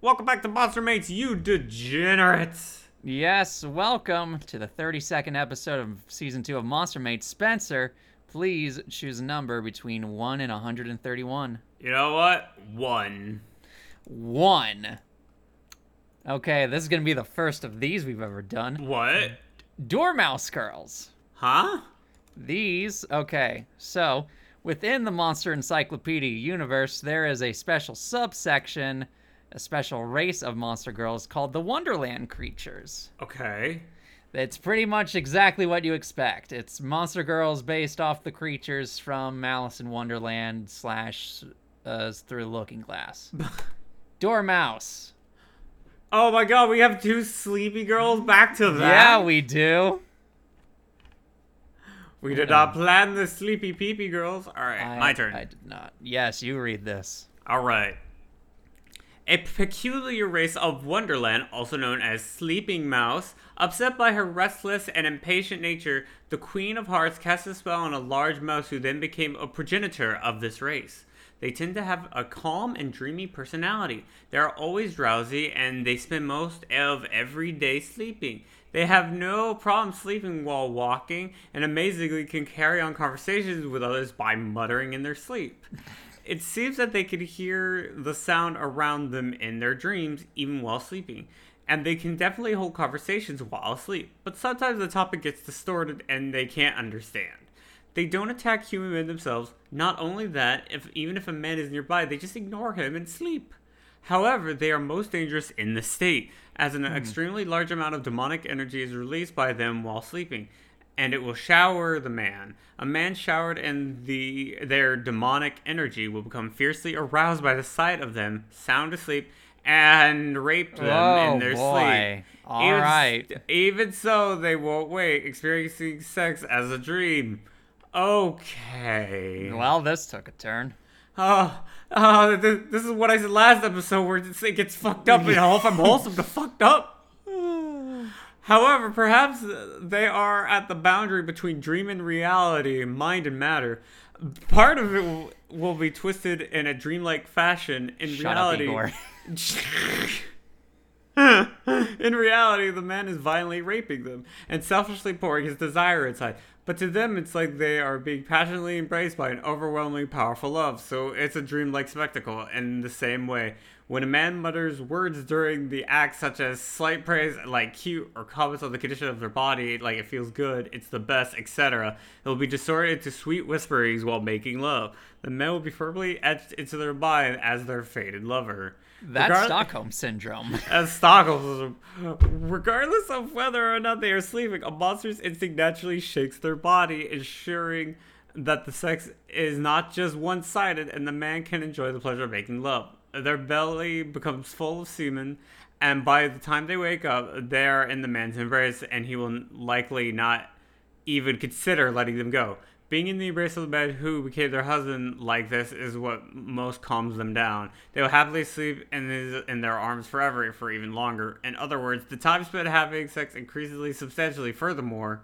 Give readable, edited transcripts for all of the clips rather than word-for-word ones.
Welcome back to Monster Mates, you degenerates! Yes, welcome to the 32nd episode of Season 2 of Monster Mates. Spencer, please choose a number between 1 and 131. You know what? 1. 1. Okay, this is going to be the first of these we've ever done. What? Dormouse Girls. Huh? Okay, so within the Monster Encyclopedia universe, there is a special subsection, a special race of monster girls called the Wonderland creatures. Okay. It's pretty much exactly what you expect. It's monster girls based off the creatures from Alice in Wonderland / Through the Looking Glass. Dormouse. Oh my god, we have 2 sleepy girls? Back to that? Yeah, we do. We did not plan the sleepy peepee girls. Alright, my turn. I did not. Yes, you read this. Alright. A peculiar race of Wonderland, also known as Sleeping Mouse, upset by her restless and impatient nature, the Queen of Hearts cast a spell on a large mouse who then became a progenitor of this race. They tend to have a calm and dreamy personality. They are always drowsy and they spend most of every day sleeping. They have no problem sleeping while walking and amazingly can carry on conversations with others by muttering in their sleep. It seems that they can hear the sound around them in their dreams, even while sleeping. And they can definitely hold conversations while asleep. But sometimes the topic gets distorted and they can't understand. They don't attack human men themselves. Not only that, even if a man is nearby, they just ignore him and sleep. However, they are most dangerous in the state, as an extremely large amount of demonic energy is released by them while sleeping. And it will shower the man. A man showered in their demonic energy will become fiercely aroused by the sight of them, sound asleep, and rape them in their sleep. All right. Even so, they won't wake, experiencing sex as a dream. Okay. Well, this took a turn. This is what I said last episode, where it gets fucked up, and all if I'm wholesome to fucked up. However, perhaps they are at the boundary between dream and reality, mind and matter. Part of it will be twisted in a dreamlike fashion. In Shut reality, up, Igor. in reality, the man is violently raping them and selfishly pouring his desire inside. But to them, it's like they are being passionately embraced by an overwhelmingly powerful love. So it's a dreamlike spectacle. In the same way, when a man mutters words during the act, such as slight praise like cute, or comments on the condition of their body like it feels good, it's the best, etc., it will be distorted into sweet whisperings while making love. The man will be firmly etched into their mind as their fated lover. That's Stockholm Syndrome. As Stockholm Syndrome. Regardless of whether or not they are sleeping, a monster's instinct naturally shakes their body, ensuring that the sex is not just one-sided and the man can enjoy the pleasure of making love. Their belly becomes full of semen, and by the time they wake up, they are in the man's embrace, and he will likely not even consider letting them go. Being in the embrace of the man who became their husband like this is what most calms them down. They will happily sleep in their arms forever, for even longer. In other words, the time spent having sex increases substantially. Furthermore,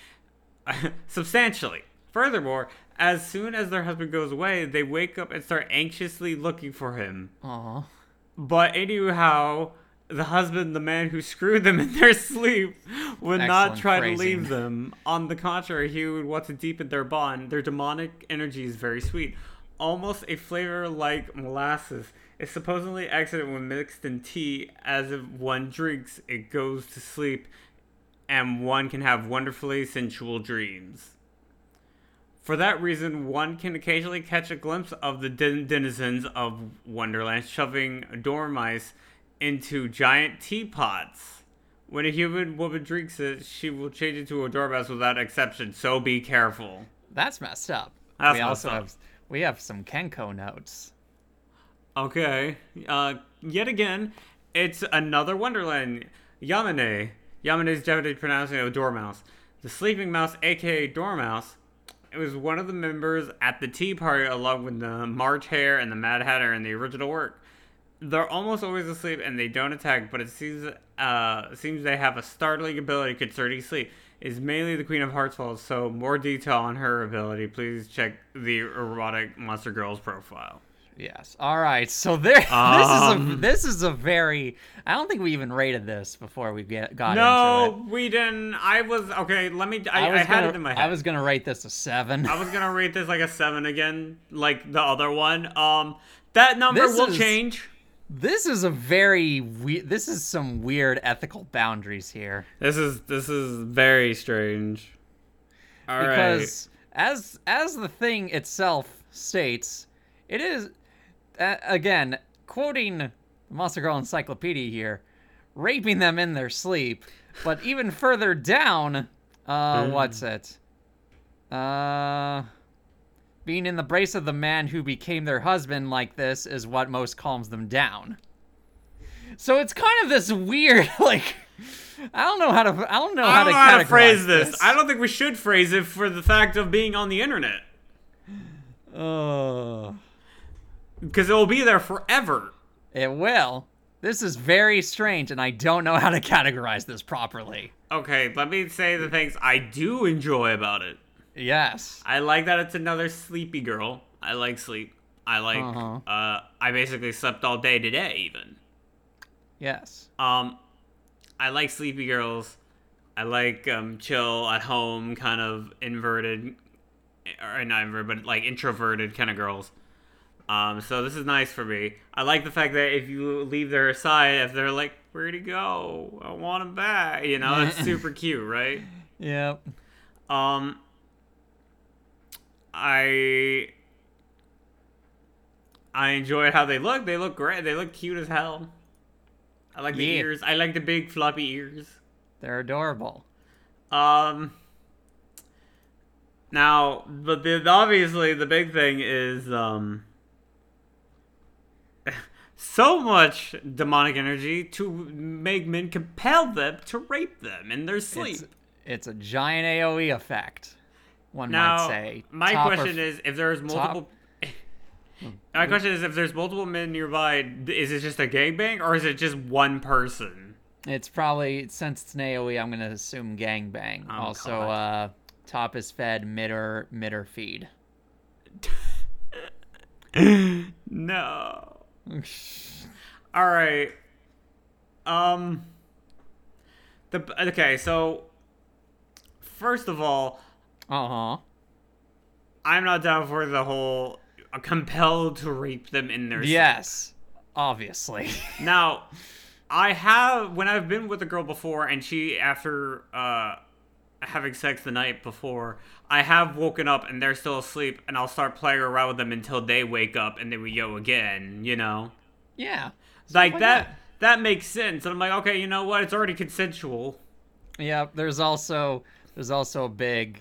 as soon as their husband goes away, they wake up and start anxiously looking for him. Aww. But anyhow, the husband, the man who screwed them in their sleep, would not try to leave them. On the contrary, he would want to deepen their bond. Their demonic energy is very sweet, almost a flavor like molasses. It's supposedly excellent when mixed in tea, as if one drinks, it goes to sleep, and one can have wonderfully sensual dreams. For that reason, one can occasionally catch a glimpse of the denizens of Wonderland shoving dormice into giant teapots. When a human woman drinks it, she will change into a dormouse without exception, so be careful. That's messed up. We have some Kenko notes. Okay. Yet again, it's another Wonderland. Yamane. Yamane's Japanese pronouncing of dormouse. The sleeping mouse, aka Dormouse, it was one of the members at the tea party along with the March Hare and the Mad Hatter in the original work. They're almost always asleep and they don't attack, but it seems they have a startling ability concerning sleep. It's mainly the Queen of Hearts fault, so more detail on her ability, please check the Erotic Monster Girls profile. Yes. All right. So there. This is a very. I don't think we even rated this before we got into it. No, we didn't. I was okay. Let me. I had it in my head. I was gonna rate this a 7. I was gonna rate this like a 7 again, like the other one. That number will change. This is a very this is some weird ethical boundaries here. This is very strange. Because as the thing itself states, it is again quoting the Monster Girl Encyclopedia here, raping them in their sleep. But even further down, what's it? Being in the brace of the man who became their husband like this is what most calms them down. So it's kind of this weird, like, I don't know how to phrase this. I don't think we should phrase it for the fact of being on the internet. Because it will be there forever. It will. This is very strange, and I don't know how to categorize this properly. Okay, let me say the things I do enjoy about it. Yes. I like that it's another sleepy girl. I like sleep. I like, I basically slept all day today, even. Yes. I like sleepy girls. I like, chill at home, kind of inverted, or not inverted, but like introverted kind of girls. So this is nice for me. I like the fact that if you leave their side, if they're like, where'd he go? I want him back. You know, it's super cute, right? Yep. I enjoyed how they look. They look great. They look cute as hell. I like the ears. I like the big floppy ears. They're adorable. Now, but obviously the big thing is so much demonic energy to make men compel them to rape them in their sleep. It's a giant AoE effect. One might say. My question is, if there's multiple... My question is, if there's multiple men nearby, is it just a gangbang, or is it just one person? It's probably, since it's an AoE, I'm going to assume gangbang. Oh, also, God. top is fed, midder feed. No. Alright. Okay, so... First of all... I'm not down for the whole compelled to rape them in their sleep. Yes, obviously. Now, when I've been with a girl before, and she, after having sex the night before, I have woken up and they're still asleep, and I'll start playing around with them until they wake up, and then we go again, you know? Yeah. Like that makes sense. And I'm like, okay, you know what? It's already consensual. Yeah, there's also a big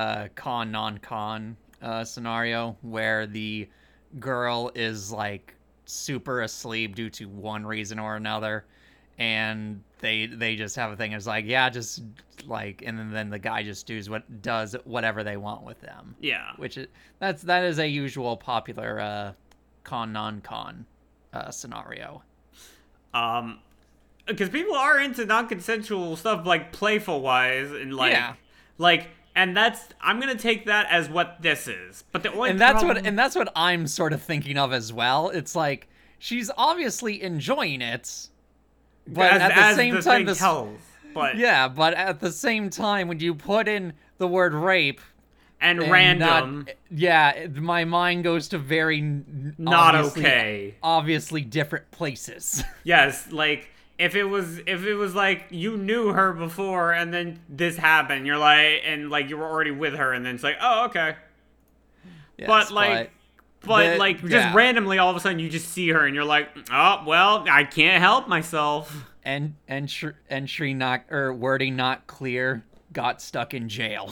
non-con scenario where the girl is like super asleep due to one reason or another, and they just have a thing. It's like, yeah, just like, and then the guy just does whatever they want with them. Yeah, that is a usual popular non-con scenario. Because people are into non-consensual stuff, like playful wise, and and I'm gonna take that as what this is. But the only that's what I'm sort of thinking of as well. It's like she's obviously enjoying it, but at the same time, but at the same time, when you put in the word rape and random, my mind goes to very not okay, obviously different places. Yes, like. If it was like you knew her before and then this happened, you're like, and like you were already with her, and then it's like, oh, okay. Yes, but just randomly all of a sudden you just see her and you're like, oh well, I can't help myself. And wording not clear, got stuck in jail.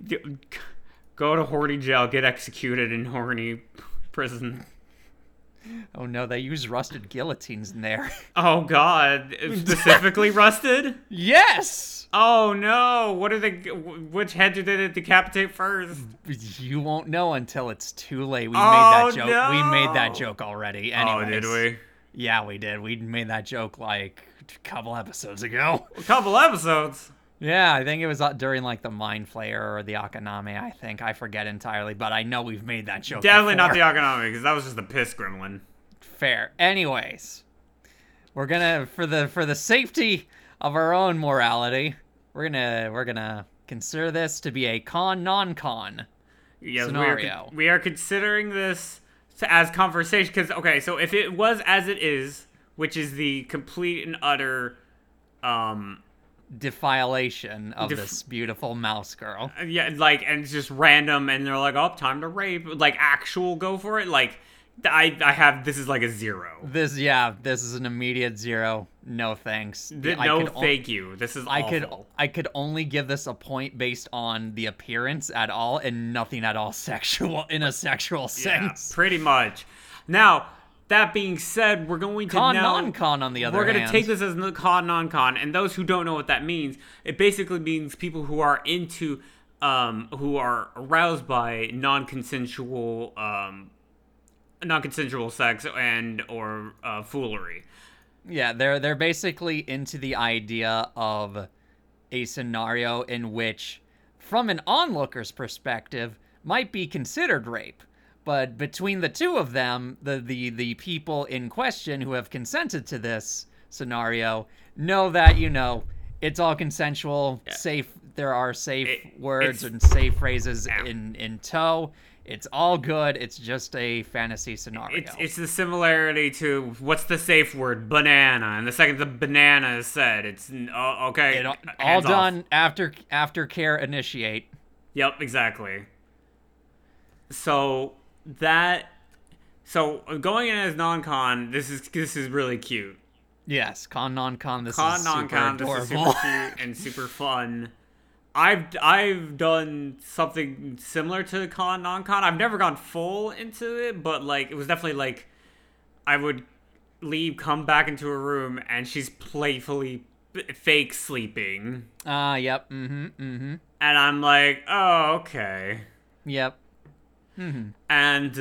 Go to horny jail, get executed in horny prison. Oh no, they use rusted guillotines in there. Oh god, specifically rusted? Yes! Oh no, which head did they decapitate first? You won't know until it's too late. We made that joke. No. We made that joke already. Anyways. Oh, did we? Yeah, we did. We made that joke like a couple episodes ago. A couple episodes? Yeah, I think it was during like the Mind Flayer or the Akaname. I forget entirely, but I know we've made that joke. Definitely not before. the Akaname, because that was just the piss gremlin. Fair. Anyways, we're gonna for the safety of our own morality, we're gonna consider this to be a con-non-con scenario. We are considering this as conversation, because, okay, so if it was as it is, which is the complete and utter, defilation of this beautiful mouse girl. yeah, like, and it's just random, and they're like, oh, time to rape, like, actual go for it, like, I have, this is like a 0. This is an immediate 0. No thanks. Thank you. This is awful. I could only give this a point based on the appearance at all, and nothing at all sexual in a sexual sense. Yeah, pretty much. Now, that being said, we're going to non-con on the other hand. We're going to take this as con-non-con, and those who don't know what that means, it basically means people who are into, who are aroused by non-consensual sex and or foolery. Yeah, they're basically into the idea of a scenario in which, from an onlooker's perspective, might be considered rape. But between the two of them, the people in question who have consented to this scenario know that, it's all consensual, safe. There are safe words and safe phrases in tow. It's all good. It's just a fantasy scenario. It's the similarity to, what's the safe word? Banana. And the second the banana is said, it's okay. All done after care initiate. Yep, exactly. So going in as non-con, this is really cute. Yes, non-con. This is super adorable. This is super cute and super fun. I've done something similar to non-con. I've never gone full into it, but like it was definitely like I would come back into a room, and she's playfully fake sleeping. Yep. And I'm like, oh, okay. Yep. And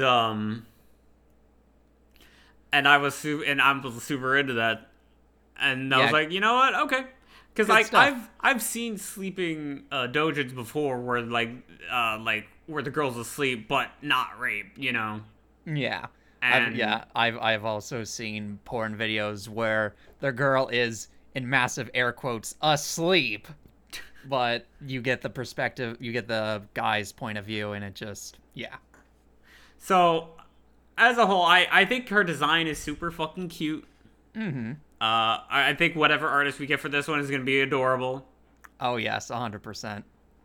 I'm super into that, and I was like, you know what? Okay. Because like I've seen sleeping dojins before where where the girl's asleep but not rape, Yeah. And I've also seen porn videos where the girl is, in massive air quotes, asleep, but you get the perspective, you get the guy's point of view, and it just So as a whole, I think her design is super fucking cute. I think whatever artist we get for this one is going to be adorable. Oh yes, 100%.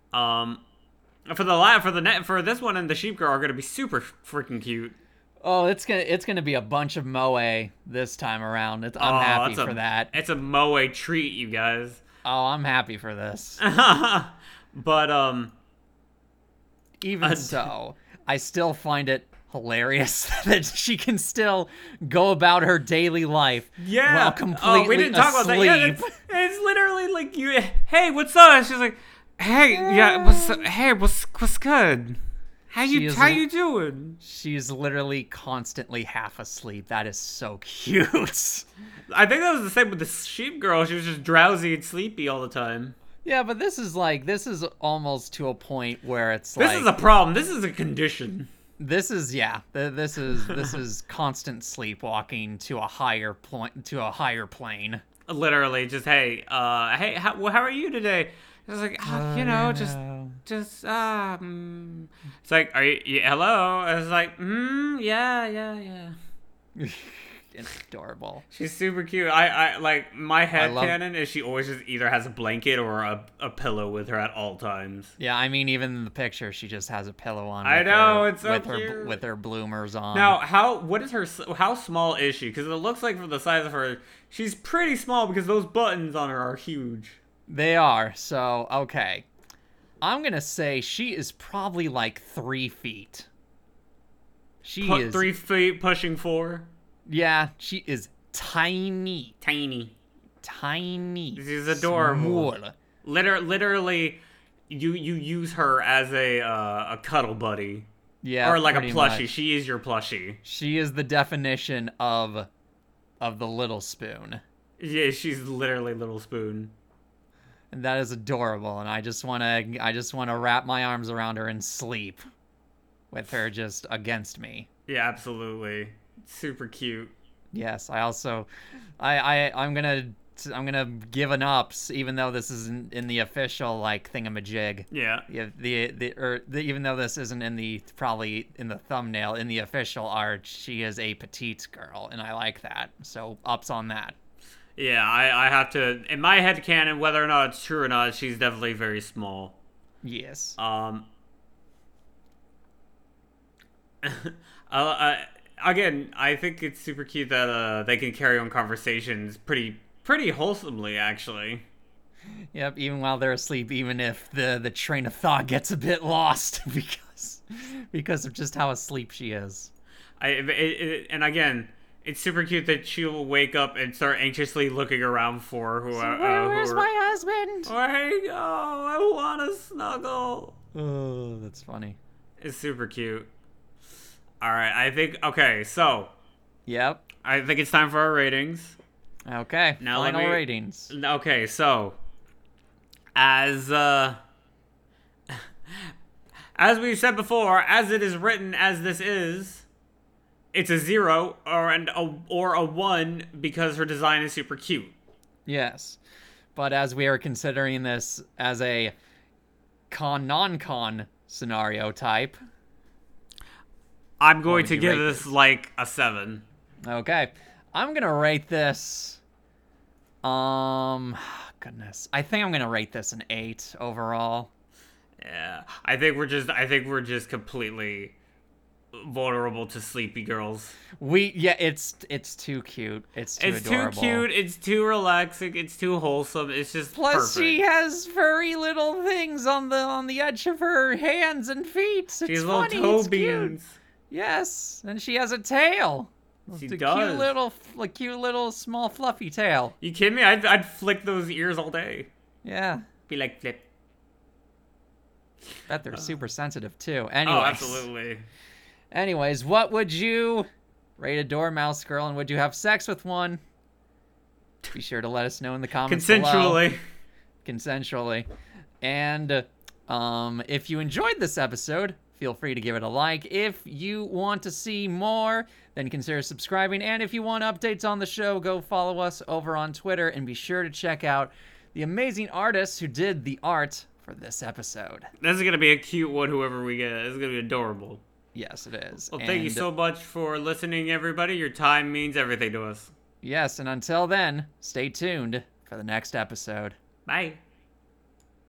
For this one and the sheep girl are going to be super freaking cute. Oh, it's gonna be a bunch of moe this time around. I'm happy for that. It's a moe treat, you guys. Oh, I'm happy for this. But even so, I still find it hilarious that she can still go about her daily life while completely we didn't talk about that. Yeah, it's literally like hey, what's up? And she's like, hey, what's good? How you doing? She's literally constantly half asleep. That is so cute. I think that was the same with the sheep girl. She was just drowsy and sleepy all the time. Yeah, but this is almost to a point where it's this is a problem. This is a condition. This is constant sleepwalking to a higher plane. Literally, just how are you today? It's like it's like, are you hello? I was like, yeah. Adorable. She's super cute. I like, my headcanon is she always just either has a blanket or a pillow with her at all times. Yeah, I mean, even in the picture, she just has a pillow on. It's so cute. With her bloomers on. Now, how small is she? Because it looks like for the size of her, she's pretty small because those buttons on her are huge. They are. So, okay. I'm going to say she is probably like 3 feet. She is 3 feet pushing 4. Yeah, she is tiny. Tiny. She's adorable. Small. Literally, you use her as a cuddle buddy. Yeah, or like a plushie. Much. She is your plushie. She is the definition of the little spoon. Yeah, she's literally Little Spoon. And that is adorable, and I just wanna wrap my arms around her and sleep with her just against me. Yeah, absolutely. Super cute. Yes, I also, I'm gonna give an ups, even though this isn't in the official like thingamajig. Yeah. Yeah, even though this isn't in the probably in the thumbnail, in the official art, she is a petite girl, and I like that. So ups on that. Yeah, I have to, in my head canon, whether or not it's true or not, she's definitely very small. Yes. Again, I think it's super cute that they can carry on conversations pretty wholesomely, actually. Yep. Even while they're asleep, even if the train of thought gets a bit lost because of just how asleep she is. And again, it's super cute that she'll wake up and start anxiously looking around for Where's my husband? Where you go? I want to snuggle. Oh, that's funny. It's super cute. All right, I think okay. So, yep. I think it's time for our ratings. Okay. Now final ratings. Okay, so as we've said before, as it is written, as this is, it's a 0 or a 1 because her design is super cute. Yes, but as we are considering this as a non-con scenario type, I'm going to give this like a 7. Okay, I'm gonna rate this. Goodness, I think I'm gonna rate this an 8 overall. Yeah, I think we're just completely vulnerable to sleepy girls. It's too cute. It's adorable. Too cute. It's too relaxing. It's too wholesome. It's just plus perfect. She has furry little things on the edge of her hands and feet. It's She's funny. little toe it's beans. Cute. Yes, and she has a tail. She it's does. Cute little small fluffy tail. You kidding me? I'd flick those ears all day. Yeah. Be like flip. Bet they're super sensitive too. Anyways. Oh, absolutely. Anyways, what would you rate a dormouse girl, and would you have sex with one? Be sure to let us know in the comments Consensually. below. Consensually. And if you enjoyed this episode, feel free to give it a like. If you want to see more, then consider subscribing. And if you want updates on the show, go follow us over on Twitter, and be sure to check out the amazing artists who did the art for this episode. This is going to be a cute one, whoever we get. This is going to be adorable. Yes, it is. Well, thank you so much for listening, everybody. Your time means everything to us. Yes, and until then, stay tuned for the next episode. Bye.